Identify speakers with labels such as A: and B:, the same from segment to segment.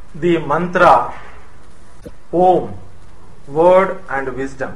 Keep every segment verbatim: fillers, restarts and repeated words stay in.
A: the mantra Om, word and wisdom.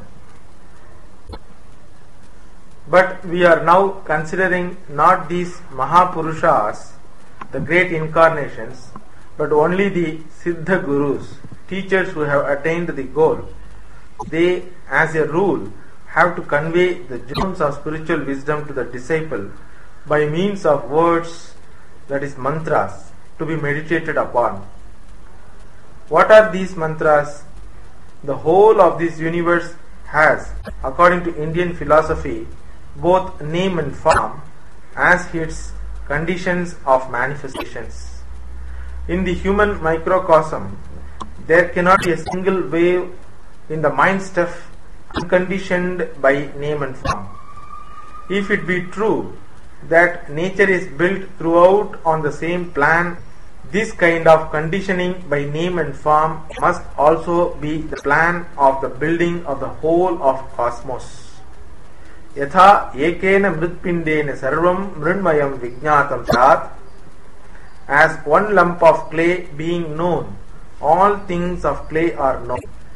A: But we are now considering not these Mahapurushas, the great incarnations, but only the Siddha Gurus, teachers who have attained the goal. They, as a rule, have to convey the germs of spiritual wisdom to the disciple by means of words, that is mantras, to be meditated upon. What are these mantras? The whole of this universe has, according to Indian philosophy, both name and form as its conditions of manifestations. In the human microcosm, there cannot be a single wave in the mind stuff unconditioned by name and form. If it be true that nature is built throughout on the same plan, this kind of conditioning by name and form must also be the plan of the building of the whole of cosmos. Yatha ekena mritpindena sarvam mrinmayam vijñātam sāt. As one lump of clay being known, all things of clay are known.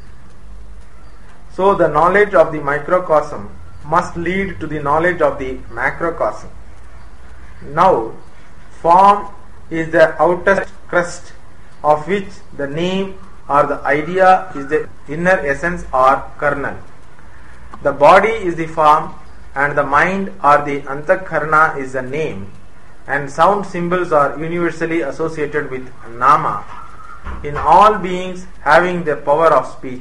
A: So the knowledge of the microcosm must lead to the knowledge of the macrocosm. Now, form is the outer crust of which the name or the idea is the inner essence or kernel. The body is the form and the mind or the antakarna is the name, and sound symbols are universally associated with nama in all beings having the power of speech.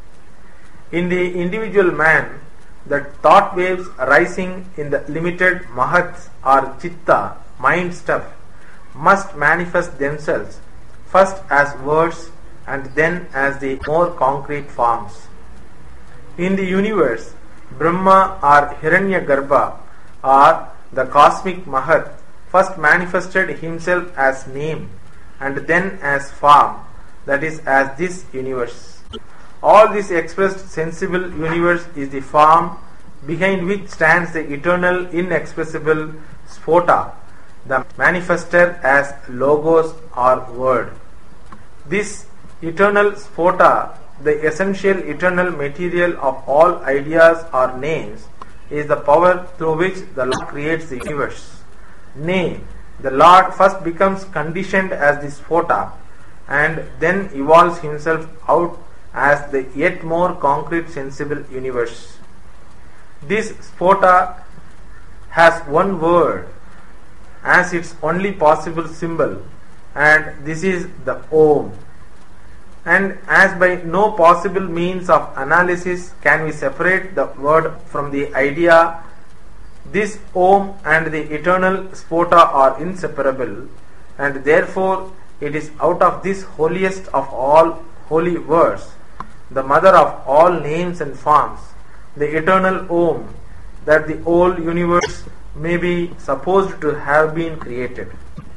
A: In the individual man, the thought waves arising in the limited mahat or chitta, mind stuff, must manifest themselves first as words and then as the more concrete forms. In the universe, Brahma or Hiranyagarbha or the cosmic Mahat first manifested himself as name and then as form, that is, as this universe. All this expressed sensible universe is the form behind which stands the eternal inexpressible sphota, the manifested as logos or word. This eternal sphota, the essential eternal material of all ideas or names, is the power through which the Lord creates the universe. Nay, the Lord first becomes conditioned as the sphota and then evolves himself out as the yet more concrete sensible universe. This sphota has one word as its only possible symbol, and this is the Om. And as by no possible means of analysis can we separate the word from the idea, this Om and the eternal sphota are inseparable, and therefore it is out of this holiest of all holy words, the mother of all names and forms, the eternal Om, that the whole universe may be supposed to have been created.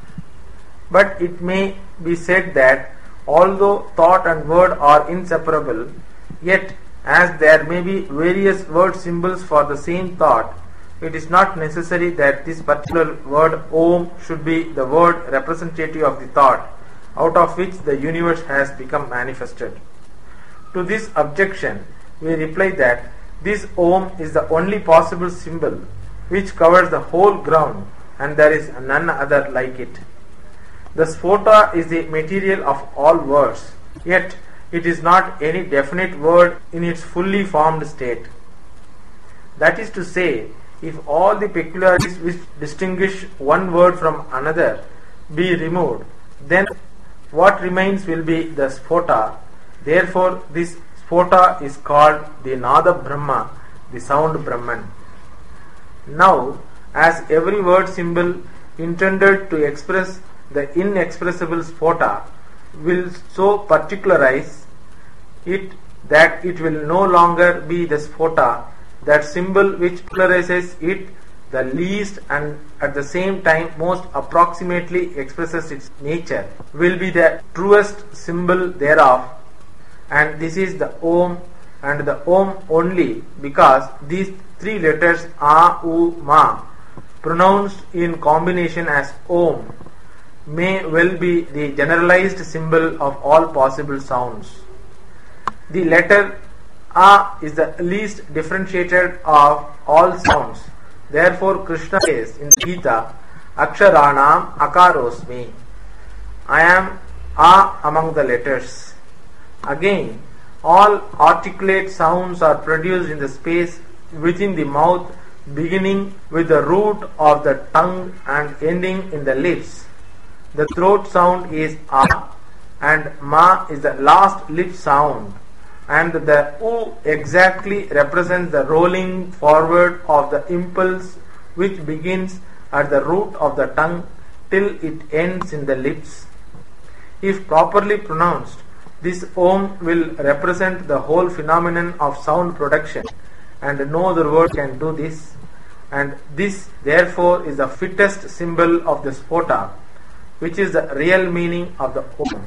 A: But it may be said that although thought and word are inseparable, yet as there may be various word symbols for the same thought, it is not necessary that this particular word Om should be the word representative of the thought out of which the universe has become manifested. To this objection, we reply that this Om is the only possible symbol which covers the whole ground, and there is none other like it. The sphota is the material of all words, yet it is not any definite word in its fully formed state. That is to say, if all the peculiarities which distinguish one word from another be removed, then what remains will be the sphota. Therefore, this sphota is called the Nada Brahma, the sound Brahman. Now, as every word symbol intended to express the inexpressible sphota will so particularize it that it will no longer be the sphota, that symbol which polarizes it the least and at the same time most approximately expresses its nature will be the truest symbol thereof, and this is the Om, and the Om only, because these three letters A, U, Ma, pronounced in combination as Om, may well be the generalized symbol of all possible sounds. The letter A is the least differentiated of all sounds. Therefore, Krishna says in the Gita, Aksharanam Akarosmi. I am A among the letters. Again, all articulate sounds are produced in the space within the mouth, beginning with the root of the tongue and ending in the lips. The throat sound is A and Ma is the last lip sound, and the U exactly represents the rolling forward of the impulse which begins at the root of the tongue till it ends in the lips. If properly pronounced, this Om will represent the whole phenomenon of sound production, and no other word can do this, and this therefore is the fittest symbol of the Sphota, which is the real meaning of the Om.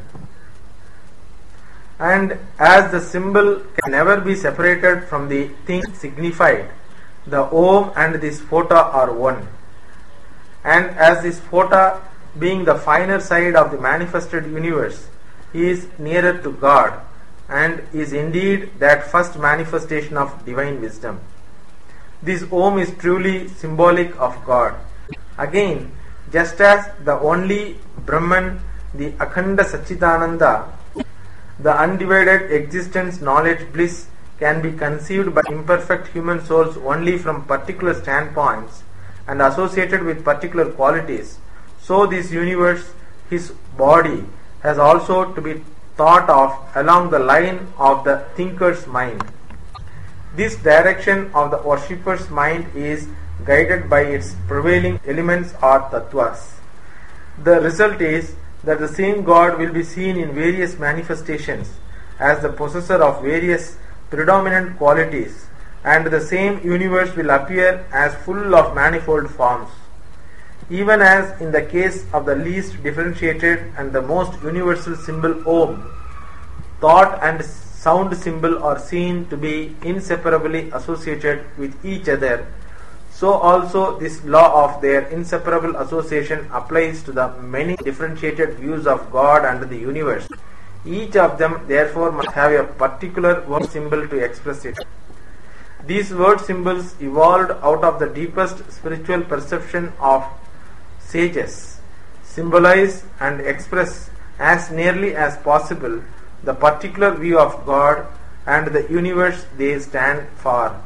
A: And as the symbol can never be separated from the thing signified, the Om and the Sphota are one. And as the Sphota, being the finer side of the manifested universe, is nearer to God and is indeed that first manifestation of divine wisdom, this Om is truly symbolic of God. Again, just as the only Brahman, the Akhanda Satchitananda, the undivided existence, knowledge, bliss, can be conceived by imperfect human souls only from particular standpoints and associated with particular qualities, so this universe, his body, has also to be thought of along the line of the thinker's mind. This direction of the worshipper's mind is guided by its prevailing elements or tattvas. The result is that the same God will be seen in various manifestations as the possessor of various predominant qualities, and the same universe will appear as full of manifold forms. Even as in the case of the least differentiated and the most universal symbol Om, thought and sound symbol are seen to be inseparably associated with each other, so also this law of their inseparable association applies to the many differentiated views of God and the universe. Each of them therefore must have a particular word symbol to express it. These word symbols evolved out of the deepest spiritual perception of sages, symbolize and express as nearly as possible the particular view of God and the universe they stand for.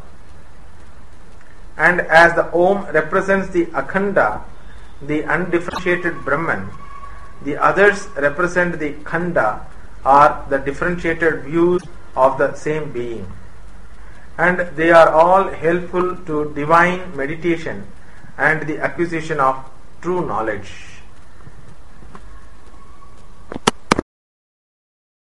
A: And as the Om represents the Akhanda, the undifferentiated Brahman, the others represent the Khanda, or the differentiated views of the same being. And they are all helpful to divine meditation and the acquisition of true knowledge.